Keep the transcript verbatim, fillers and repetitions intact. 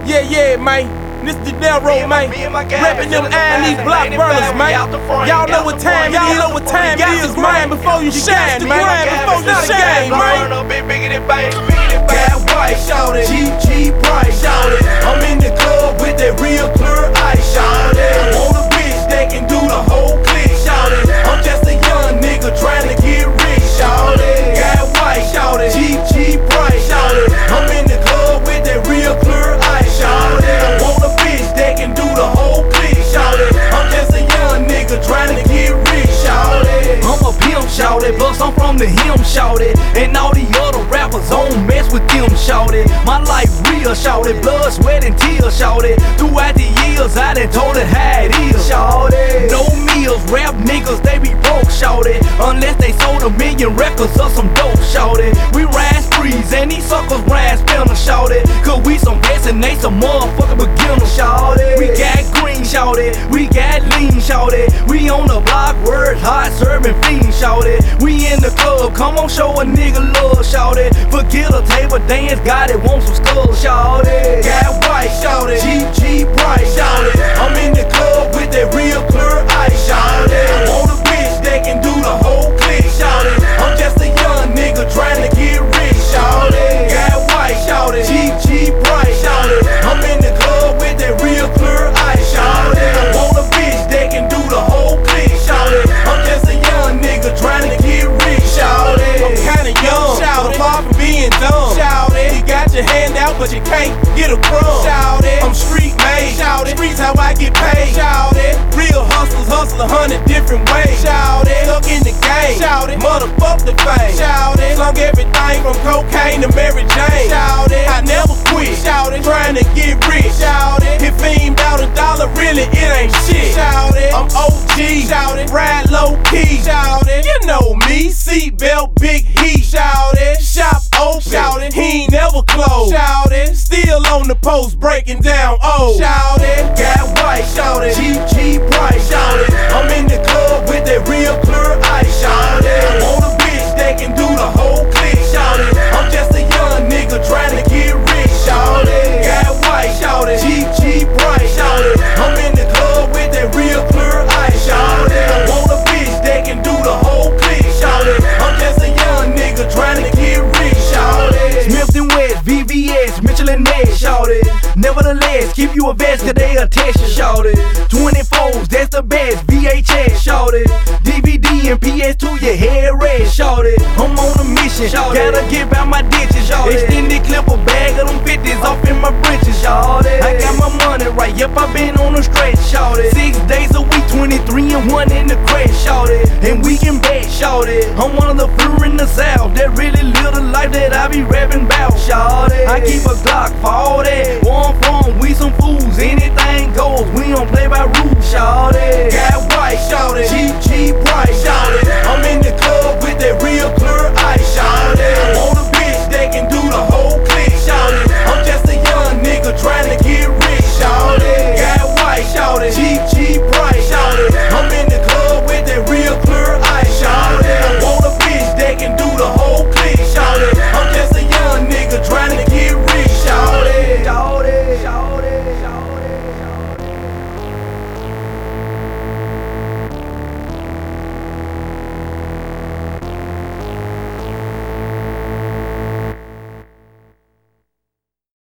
Yeah, yeah, man. This the Delro, man. Reppin' them iron, these block burners, man. Y'all know what time it is. Y'all know what time it is, man. Before you shine, man. Before you shine, man. Got white, shout it. G G price, shout it. I'm in the club with that real clear ice, shout it. Want a bitch that can do the whole click, shout it. I'm just a young nigga trying to get rich, shout it. Got white, shout it. G G price, shout it. I'm in the club with that real clear ice, shout it. Want a bitch that can do the whole click, shout it. I'm just a young nigga trying to get rich, shout it. I'm a pimp, shout it. Plus I'm from the him, shout it. And all the other rappers don't mess with them, shout it. My life real, shout it. Blood, sweat, and tears, shout it. Throughout the years, I done told it how it is, shout it. No meals, rap niggas, they be broke, shout it. Unless they sold a million records or some dope, shout it. We ride sprees, and these suckers ride spinners, shout it. Cause we some vets and they some motherfucking beginners, shout it. We got green, shout it. We got lean, shout it. We on the block, word hot, serving fiends, shout it. We in the club, come on, show a nigga love, shout it. Forget a table dance, got it, want some skulls, shout it. Got white, shout it. G G price, shout it. I'm in the club with that real clear ice, shout it. Want a bitch that can do the whole click, shout it. I'm just a young nigga trying to get rich, shout it. Got white, shout it. G G price, shout it. I'm in the club with that real clear ice, shout it. Want a bitch that can do the whole click, shout it. I'm just a young nigga trying to get rich, shout it. I'm kinda young, shout it. Far from being dumb, shout it. You got your hand out, but you can't get a crumb, shout it. I'm street made, shout it. Streets how I get paid, shout it. Real hustlers hustle a hundred different ways, shout it. Look in the game, shout it. Motherfuck the fame, shout it. Slung everything from cocaine to Mary Jane, shout it. I never quit, shout it. Trying to get rich, shout it. If fiend out a dollar, really it ain't shit, shout it. I'm O G, shout it. Ride low key, shout it. You know me, seatbelt, big heat, shout it. Shop open, shout it. He ain't never closed, shout it. Still on the post, breaking down, oh, shout it. Got white, shout it. G G price, shout it. I'm in the club with that real clear ice, shout it. Want a bitch that can do the whole click, shout it. I'm just a young nigga trying to get rich, shout it. Got white, shout it. G G price, shout it. I'm in the club with that real clear ice, shout it. Want a bitch that can do the whole click, shout it. I'm just a young nigga trying to get rich, shout it. Smith and West, V V S, Mitchell and Ness, shout it. Nevertheless, keep you a vest, cause they attach you, shout it. twenty-fours, that's the best, V H S, shout it. D V D and P S two, your head red, shout it. I'm on a mission, shout it. Gotta get out my ditches, shout it. Extended clip a bag of them fifties off in my britches, shout it. I got my money right, yep, I been on a stretch, shout it. Six days a week, twenty-three and one in the crash, shout it. And we can bet, shout it. I'm one of the few in the South that really live the life that I be rapping about, shout it. I keep a Glock for all that. One from, we some fools, anything goes. We don't play by rules, shout it.